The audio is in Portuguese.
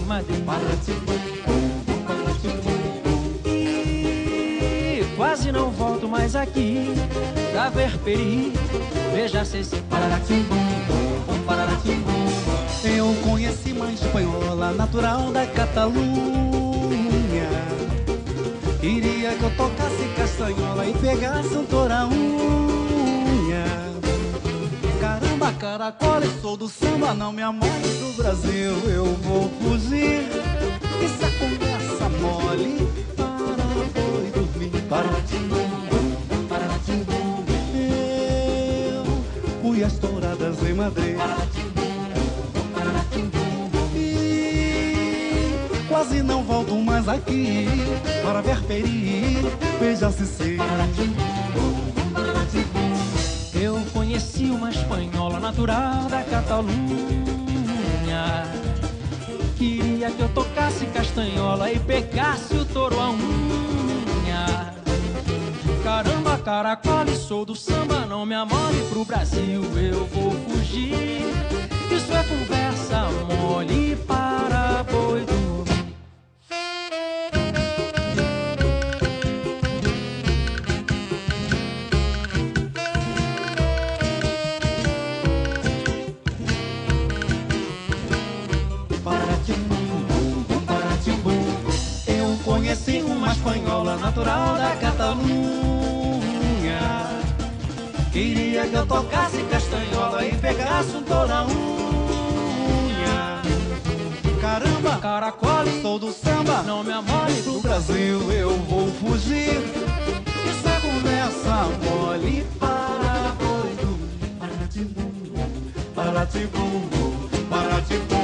em Madrid. E quase não volto mais aqui pra ver Peri, veja Ceci. Eu conheci uma espanhola natural da Catalunha. Queria que eu tocasse castanhola e pegasse um toraunha. Caramba, caracole, sou do samba, não me amole do Brasil. Eu vou fugir, isso é conversa mole. Para boi dormir, eu fui às touradas em Madrid. Quase não volto mais aqui para ver Peri, veja Ceci. Eu conheci uma espanhola natural da Catalunha. Queria que eu tocasse castanhola e pegasse o touro a unha. Caramba, caracole, sou do samba, não me amole pro Brasil. Eu vou fugir, isso é conversa mole. Para boi dormir. Eu conheci uma espanhola natural da Catalunha. Queria que eu tocasse castanhola e pegasse um toraunha. Caramba, caracole, sou do samba, não me amole pro Brasil. Eu vou fugir, isso é conversa mole. Para boi dormir, para-ti-bum, para-ti-bum, para-ti-bum.